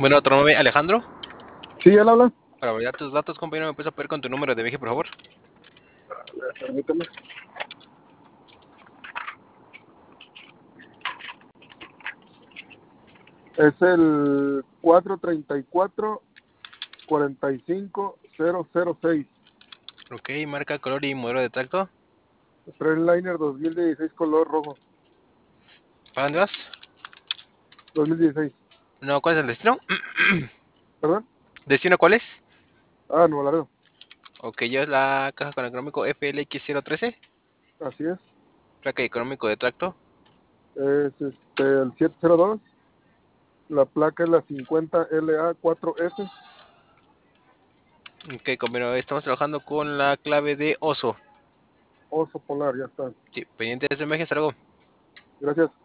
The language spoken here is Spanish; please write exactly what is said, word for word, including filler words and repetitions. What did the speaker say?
Bueno, otro nombre, Alejandro. Sí, él habla. Para validar tus datos, compañero, ¿me puedes apoyar con tu número de viaje, por favor? Permíteme. Es el cuatro treinta y cuatro cuarenta y cinco cero cero seis. Ok, marca, color y modelo de tracto. Trendliner dos mil dieciséis color rojo. ¿Para dónde vas? dos mil dieciséis. No, ¿cuál es el destino? ¿Perdón? ¿Destino cuál es? Ah, Nuevo Laredo. Ok, yo es la caja con económico F L X cero trece. Así es. Placa y económico de tracto. Es este, el siete cero dos. La placa es la cincuenta L A cuatro S. Ok, compañero, estamos trabajando con la clave de oso. Oso polar, ya está. Sí, pendiente de ese viaje, hasta luego. Gracias.